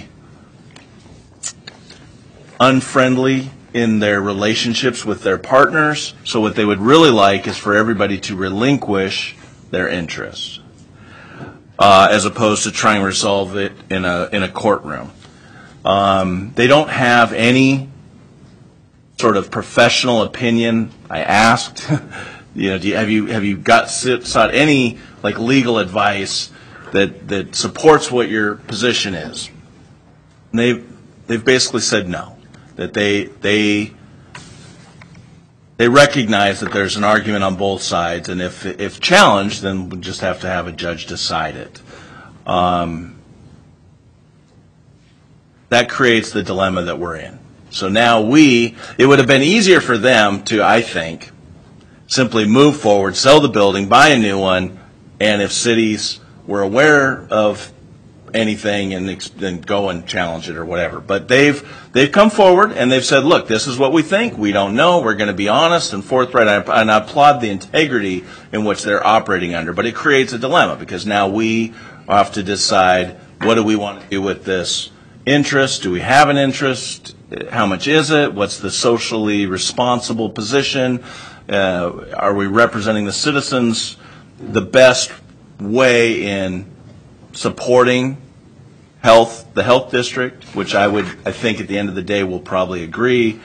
unfriendly in their relationships with their partners, so what they would really like is for everybody to relinquish their interests, as opposed to trying to resolve it in a courtroom. They don't have any sort of professional opinion. I asked, have you sought any like legal advice that supports what your position is? And they've basically said no. That they recognize that there's an argument on both sides, and if challenged, then we'll just have to have a judge decide it. That creates the dilemma that we're in. So now it would have been easier for them to, I think, simply move forward, sell the building, buy a new one, and if cities were aware of anything, and then go and challenge it or whatever. But they've come forward and they've said, look, this is what we think. We don't know. We're going to be honest and forthright. And I applaud the integrity in which they're operating under. But it creates a dilemma because now we have to decide, what do we want to do with this interest? Do we have an interest? How much is it? What's the socially responsible position? Are we representing the citizens the best way in supporting the health district, which I think at the end of the day will probably agree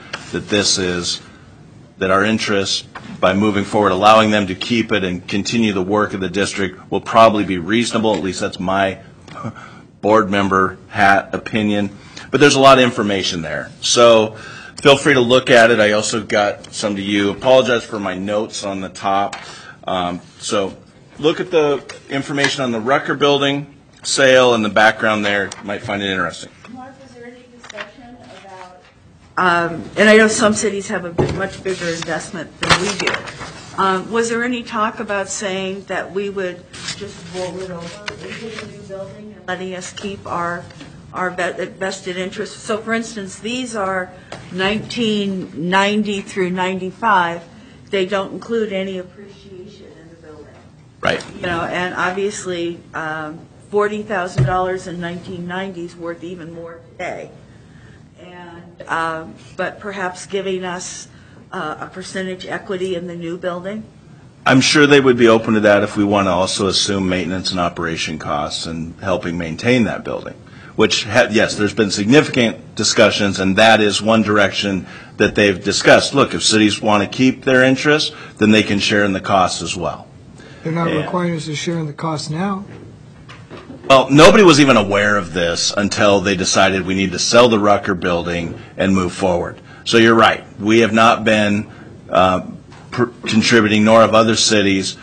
that our interest by moving forward, allowing them to keep it and continue the work of the district will probably be reasonable. At least that's my board member opinion. But there's a lot of information there. So feel free to look at it. I also got some to you. Apologize for my notes on the top. So look at the information on the Rucker building sale and the background there. You might find it interesting. Mark, was there any discussion about, and I know some cities have a much bigger investment than we do. Was there any talk about saying that we would just roll it over into the new building and letting us keep our vested interests? So, for instance, these are 1990 through 95. They don't include any appreciation in the building. Right. And obviously, $40,000 in 1990 is worth even more today. And but perhaps giving us a percentage equity in the new building. I'm sure they would be open to that if we want to also assume maintenance and operation costs and helping maintain that building. which, yes, there's been significant discussions, and that is one direction that they've discussed. Look, if cities want to keep their interest, then they can share in the cost as well. They're not requiring us to share in the cost now. Well, nobody was even aware of this until they decided we need to sell the Rucker building and move forward. So you're right. We have not been contributing, nor have other cities.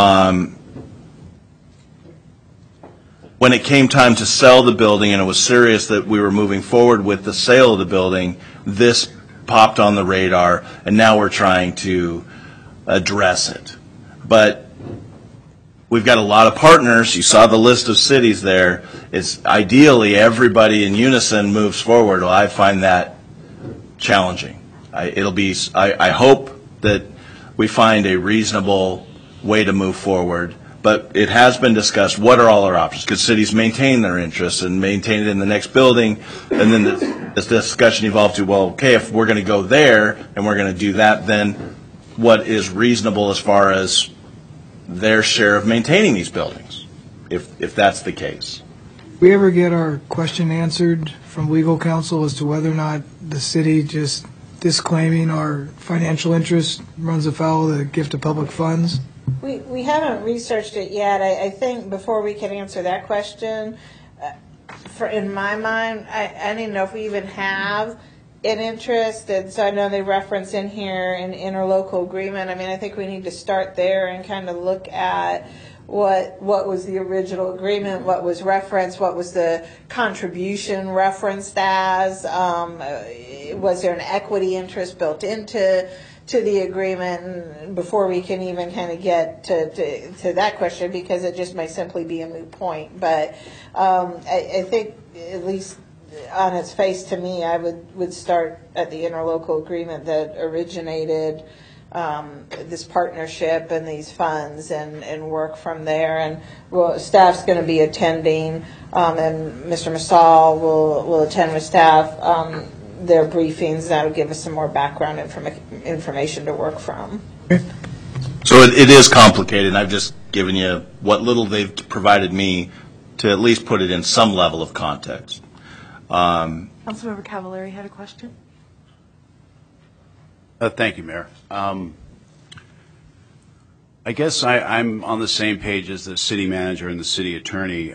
When it came time to sell the building and it was serious that we were moving forward with the sale of the building, this popped on the radar, and now we're trying to address it. But we've got a lot of partners. You saw the list of cities there. It's ideally everybody in unison moves forward. Well, I find that challenging. I hope that we find a reasonable way to move forward. But it has been discussed, what are all our options? Could cities maintain their interests and maintain it in the next building? And then this discussion evolved to, well, okay, if we're going to go there and we're going to do that, then what is reasonable as far as their share of maintaining these buildings, if that's the case? We ever get our question answered from legal counsel as to whether or not the city just disclaiming our financial interest runs afoul of the gift of public funds? We haven't researched it yet. I think before we can answer that question, in my mind, I don't even know if we even have an interest. And so I know they reference in here an interlocal agreement. I mean, I think we need to start there and kind of look at what was the original agreement, what was referenced, what was the contribution referenced as, was there an equity interest built into the agreement before we can even kind of get to that question, because it just may simply be a moot point. But I think, at least on its face to me, I would start at the interlocal agreement that originated this partnership and these funds and work from there. And staff's going to be attending, and Mr. Massal will attend with staff their briefings. That'll give us some more background information to work from. So it is complicated. I've just given you what little they've provided me to at least put it in some level of context. Councilmember Cavallari had a question. Thank you, Mayor. I guess I'm on the same page as the city manager and the city attorney.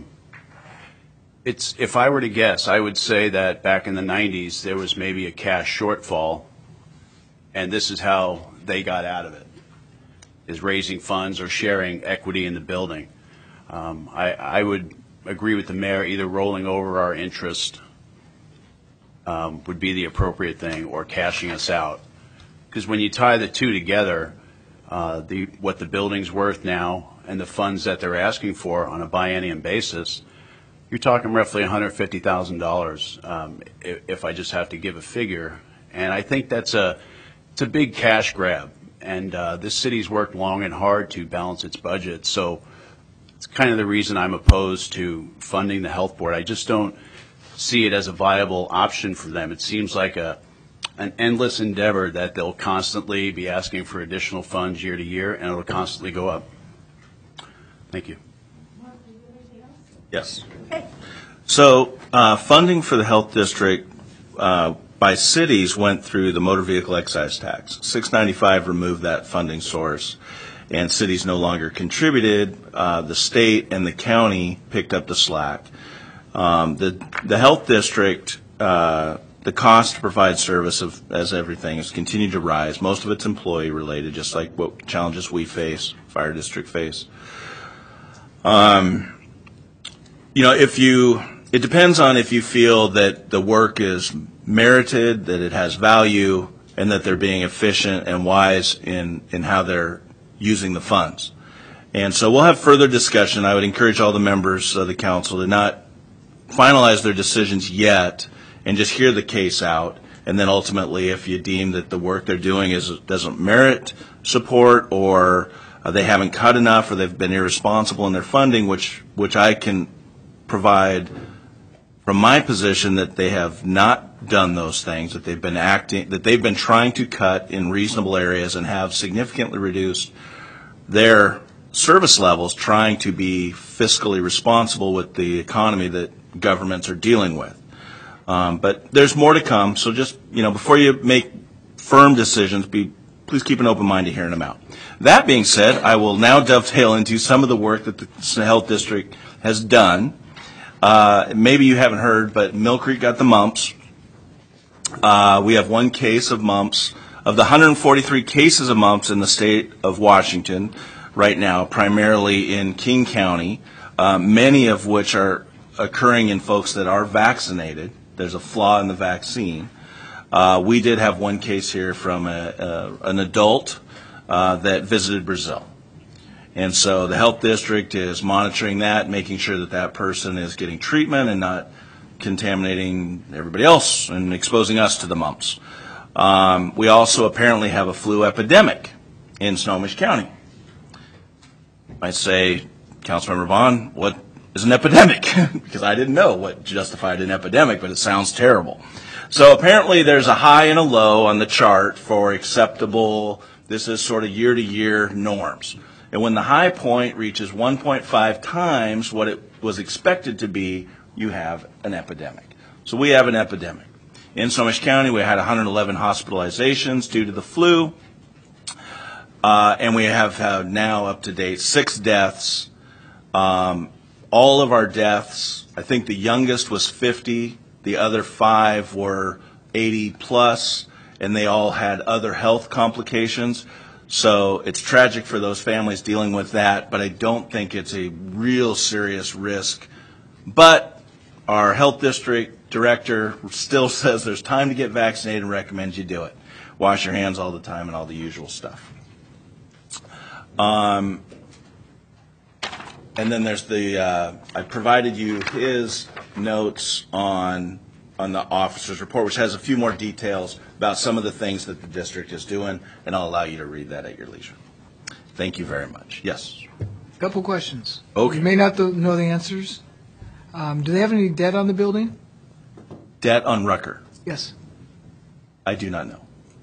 If I were to guess, I would say that back in the 90s, there was maybe a cash shortfall, and this is how they got out of it, is raising funds or sharing equity in the building. I would agree with the mayor, either rolling over our interest would be the appropriate thing, or cashing us out. Because when you tie the two together, what the building's worth now and the funds that they're asking for on a biennium basis, you're talking roughly $150,000 if I just have to give a figure. And I think it's a big cash grab. And this city's worked long and hard to balance its budget. So it's kind of the reason I'm opposed to funding the health board. I just don't see it as a viable option for them. It seems like an endless endeavor that they'll constantly be asking for additional funds year to year, and it'll constantly go up. Thank you. Yes. Okay. So funding for the health district by cities went through the motor vehicle excise tax. 695 removed that funding source, and cities no longer contributed. The state and the county picked up the slack. The health district, the cost to provide service as everything has continued to rise. Most of it's employee related, just like what challenges we face, fire district face. It depends on if you feel that the work is merited, that it has value, and that they're being efficient and wise in how they're using the funds. And so we'll have further discussion. I would encourage all the members of the council to not finalize their decisions yet and just hear the case out. And then ultimately, if you deem that the work they're doing doesn't merit support, or they haven't cut enough, or they've been irresponsible in their funding, which I can provide from my position that they have not done those things, that they've been trying to cut in reasonable areas and have significantly reduced their service levels, trying to be fiscally responsible with the economy that governments are dealing with. But there's more to come, so just, before you make firm decisions, please keep an open mind to hearing them out. That being said, I will now dovetail into some of the work that the Health District has done. Maybe you haven't heard, but Mill Creek got the mumps. We have one case of mumps. Of the 143 cases of mumps in the state of Washington right now, primarily in King County, many of which are occurring in folks that are vaccinated. There's a flaw in the vaccine. We did have one case here from an adult that visited Brazil. And so the Health District is monitoring that, making sure that that person is getting treatment and not contaminating everybody else and exposing us to the mumps. We also apparently have a flu epidemic in Snohomish County. You might say, Councilmember Vaughn, what is an epidemic? Because I didn't know what justified an epidemic, but it sounds terrible. So apparently there's a high and a low on the chart for acceptable, this is sort of year-to-year norms. And when the high point reaches 1.5 times what it was expected to be, you have an epidemic. So we have an epidemic. In Snohomish County, we had 111 hospitalizations due to the flu. And we have now up to date 6 deaths. All of our deaths, I think the youngest was 50. The other 5 were 80 plus, and they all had other health complications. So it's tragic for those families dealing with that, but I don't think it's a real serious risk. But our health district director still says there's time to get vaccinated and recommends you do it. Wash your hands all the time and all the usual stuff. And then there's I provided you his notes on the officer's report, which has a few more details about some of the things that the district is doing, and I'll allow you to read that at your leisure. Thank you very much. Yes? Couple questions. Okay. You may not know the answers. Do they have any debt on the building? Debt on Rucker? Yes. I do not know.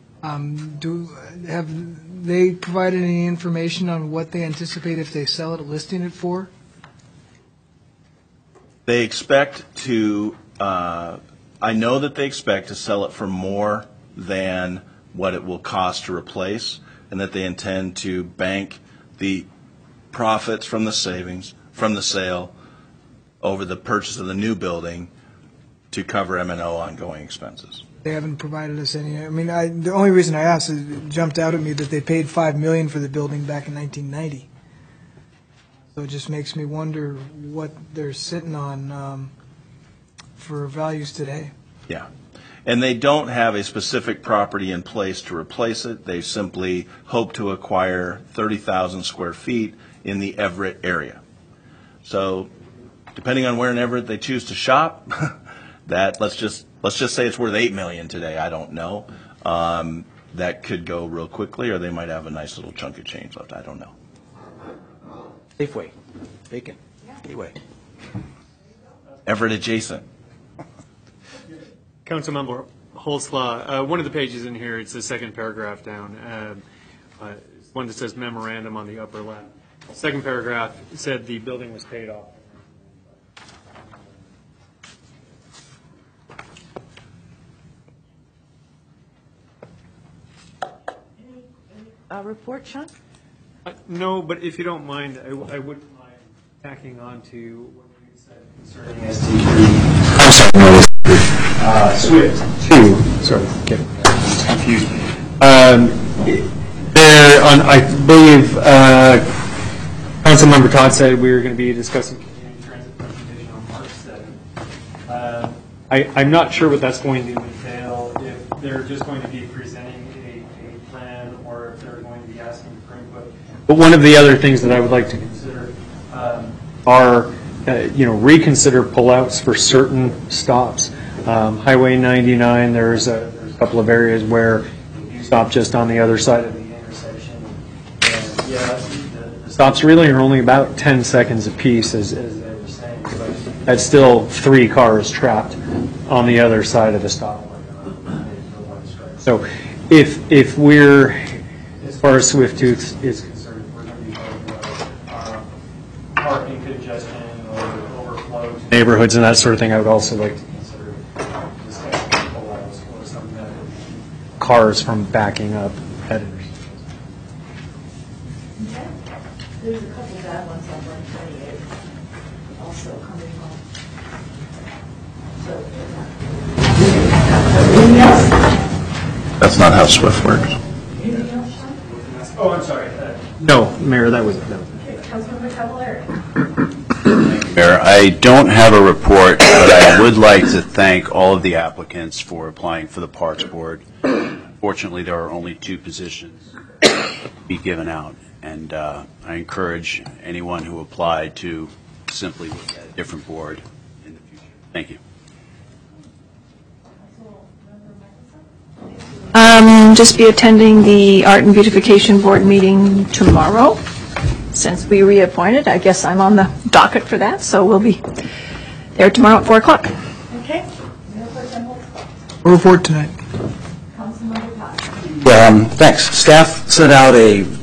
Have they provided any information on what they anticipate if they sell it, listing it for? They expect to, I know that they expect to sell it for more than what it will cost to replace, and that they intend to bank the profits from the savings, from the sale, over the purchase of the new building to cover M&O ongoing expenses. They haven't provided us any. I mean, the only reason I asked is it jumped out at me that they paid $5 million for the building back in 1990. So it just makes me wonder what they're sitting on for values today. Yeah. And they don't have a specific property in place to replace it. They simply hope to acquire 30,000 square feet in the Everett area. So depending on where in Everett they choose to shop, that let's just say it's worth $8 million today. I don't know. That could go real quickly, or they might have a nice little chunk of change left. I don't know. Safeway, bacon, Gateway. Everett adjacent. Councilmember Holzlaw, one of the pages in here, it's the second paragraph down, one that says memorandum on the upper left. Second paragraph said the building was paid off. Report, Sean? No, but if you don't mind, I wouldn't mind tacking on to what you said concerning ST3. Swift 2. Sorry, getting confused. There, I believe Councilmember Todd said we were going to be discussing community transit transportation on March 7th. I'm not sure what that's going to entail, if they're just going to be presenting a plan or if they're going to be asking for input. But one of the other things that I would like to consider are, reconsider pullouts for certain stops. Highway 99, there's a couple of areas where you stop just on the other side of the intersection. And the stops really are only about 10 seconds apiece, as they were saying. But that's still 3 cars trapped on the other side of the stop. So if we're, as far as Swift 2 is concerned, we're going to be talking about neighborhoods and that sort of thing, I would also like to consider just allows or something that cars from backing up at intersections. There's a couple of bad ones on 128 also coming home. So, anything else? That's not how SWIFT works. Anything else, Sean? Oh, I'm sorry. No, Mayor, that was. Okay, Councilmember Cavallari. Mayor, I don't have a report, but I would like to thank all of the applicants for applying for the Parks Board. Fortunately, there are only 2 positions to be given out, and I encourage anyone who applied to simply look at a different board in the future. Thank you. Just be attending the Art and Beautification Board meeting tomorrow. Since we reappointed, I guess I'm on the docket for that, so we'll be there tomorrow at 4 o'clock. Okay. Mayor Pro Tem Holtz. No report tonight. Councilmember Potts. Thanks. Staff sent out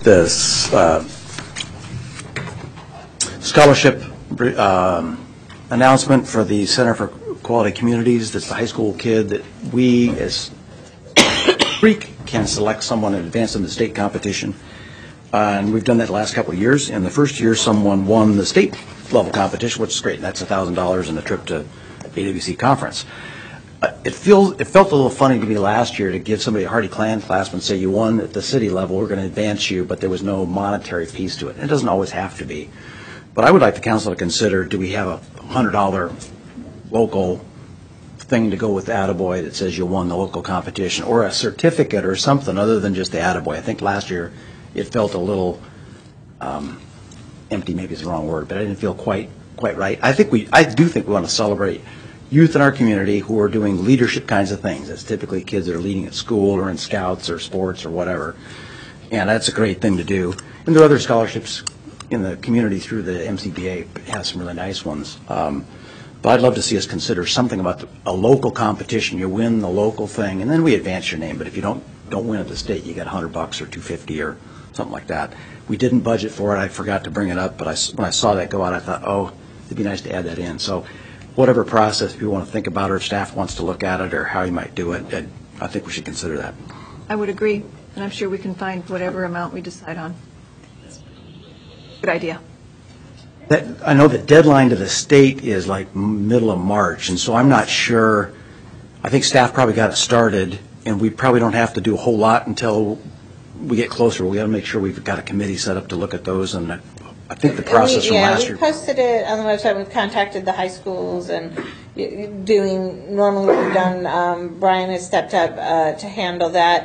scholarship announcement for the Center for Quality Communities. That's the high school kid that we, as Creek, can select someone in advance in the state competition. And we've done that the last couple of years. In the first year, someone won the state level competition, which is great. And that's $1,000 and a trip to AWC conference. It felt a little funny to me last year to give somebody a Hardy Clan class and say you won at the city level, we're going to advance you, but there was no monetary piece to it. And it doesn't always have to be. But I would like the council to consider, do we have a $100 local thing to go with the Attaboy that says you won the local competition, or a certificate or something other than just the Attaboy. I think last year it felt a little empty, maybe is the wrong word, but I didn't feel quite right. I do think we want to celebrate youth in our community who are doing leadership kinds of things. It's typically kids that are leading at school or in scouts or sports or whatever, and that's a great thing to do. And there are other scholarships in the community through the MCBA, have some really nice ones. But I'd love to see us consider something about a local competition. You win the local thing, and then we advance your name. But if you don't win at the state, you get $100 or $250 or something like that. We didn't budget for it. I forgot to bring it up, but when I saw that go out, I thought, oh, it'd be nice to add that in. So whatever process if you want to think about it, or if staff wants to look at it, or how you might do it, I think we should consider that. I would agree, and I'm sure we can find whatever amount we decide on. Good idea. I know the deadline to the state is like middle of March, and so I'm not sure. I think staff probably got it started, and we probably don't have to do a whole lot until we get closer. We got to make sure we've got a committee set up to look at those, and I think the process from last year. We posted it on the website. We've contacted the high schools and doing normally what we've done. Brian has stepped up to handle that.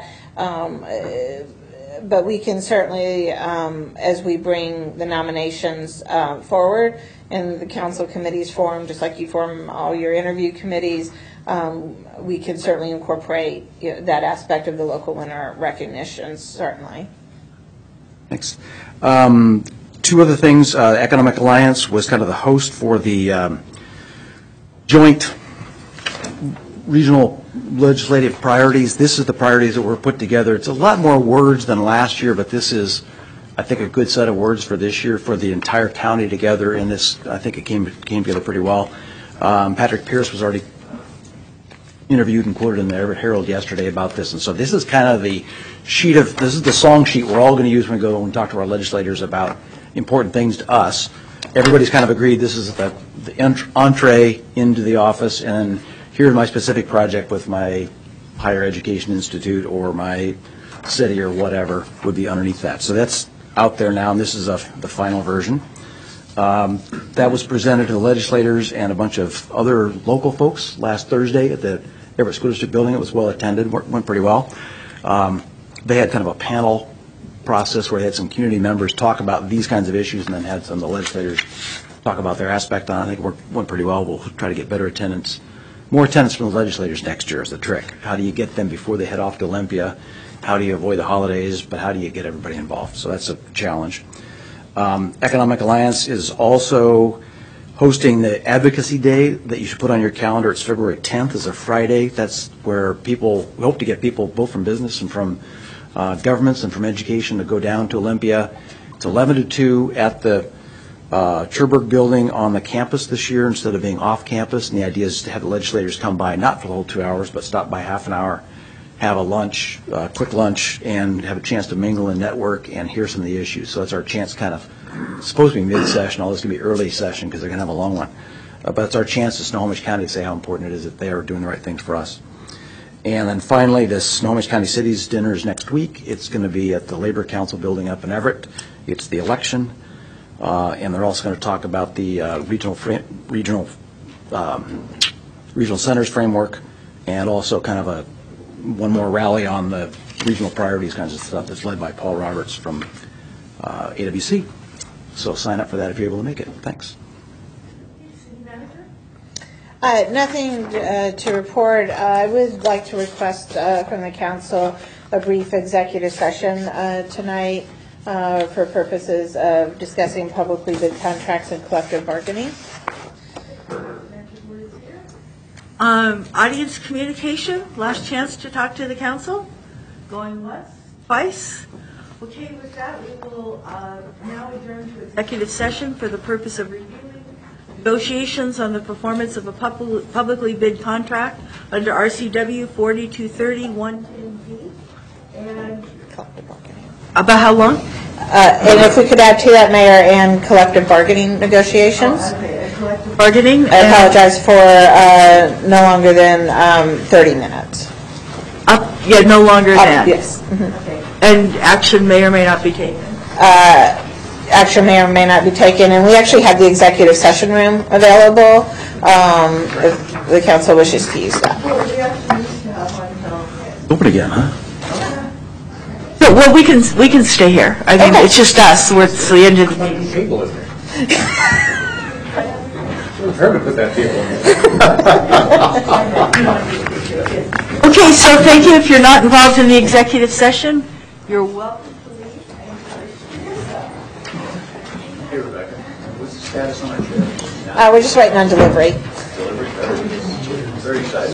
But we can certainly, as we bring the nominations forward and the council committees form, just like you form all your interview committees, we can certainly incorporate that aspect of the local winner recognition, certainly. Thanks. 2 other things. Economic Alliance was kind of the host for the joint regional legislative priorities. This is the priorities that were put together. It's a lot more words than last year, but this is, I think, a good set of words for this year for the entire county together. And this, I think it came together pretty well. Patrick Pierce was already interviewed and quoted in the Everett Herald yesterday about this. And so this is kind of the this is the song sheet we're all going to use when we go and talk to our legislators about important things to us. Everybody's kind of agreed this is the entree into the office, and here's my specific project with my higher education institute or my city or whatever would be underneath that. So that's out there now, and this is the final version. That was presented to the legislators and a bunch of other local folks last Thursday at the Everett School District building. It was well attended, went pretty well. They had kind of a panel process where they had some community members talk about these kinds of issues and then had some of the legislators talk about their aspect on it. I think it went pretty well. We'll try to get better attendance. More attendance from the legislators next year is the trick. How do you get them before they head off to Olympia? How do you avoid the holidays, but how do you get everybody involved? So that's a challenge. Economic Alliance is also hosting the Advocacy Day that you should put on your calendar. It's February 10th. It's a Friday. That's where we hope to get people both from business and from governments and from education to go down to Olympia. It's 11 to 2 at the Cherbourg building on the campus this year instead of being off campus. And the idea is to have the legislators come by, not for the whole 2 hours, but stop by half an hour, have a lunch, quick lunch, and have a chance to mingle and network and hear some of the issues. So that's our chance kind of, it's supposed to be mid-session, although it's going to be early session because they're going to have a long one. But it's our chance to Snohomish County to say how important it is that they are doing the right things for us. And then finally, the Snohomish County Cities dinner is next week. It's going to be at the Labor Council building up in Everett. It's the election. And they're also going to talk about the regional centers framework, and also kind of one more rally on the regional priorities kinds of stuff that's led by Paul Roberts from AWC. So sign up for that if you're able to make it. Thanks. Nothing to report. I would like to request from the council a brief executive session tonight for purposes of discussing publicly bid contracts and collective bargaining. Audience communication, last chance to talk to the council. Going once, twice. Okay, with that, we will now adjourn to executive session for the purpose of reviewing negotiations on the performance of a publicly bid contract under RCW 4230-110B. And about how long? And if we could add to that, Mayor, and collective bargaining negotiations. Collective bargaining. I apologize for no longer than 30 minutes. Yeah, no longer than. Yes. Okay. And action may or may not be taken. Action may or may not be taken, and we actually have the executive session room available if the council wishes to use that. Open again, huh? So, well, we can stay here. I mean, it's just us. It's the end of the meeting. Table, isn't it? Her to put that table in. Okay, so thank you. If you're not involved in the executive session, you're welcome. Hey, Rebecca, what's the status on our trip? We're just waiting on delivery. Very excited.